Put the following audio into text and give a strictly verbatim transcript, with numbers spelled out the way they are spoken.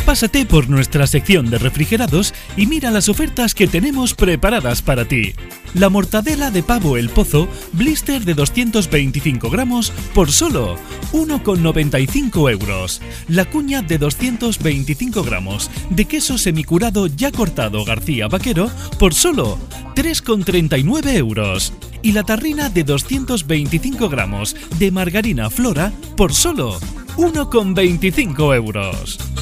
Pásate por nuestra sección de refrigerados y mira las ofertas que tenemos preparadas para ti. La mortadela de pavo El Pozo, blister de doscientos veinticinco gramos por solo uno con noventa y cinco euros. La cuña de doscientos veinticinco gramos de queso semicurado ya cortado García Vaquero por solo tres con treinta y nueve euros. Y la tarrina de doscientos veinticinco gramos de margarina Flora por solo uno con veinticinco euros.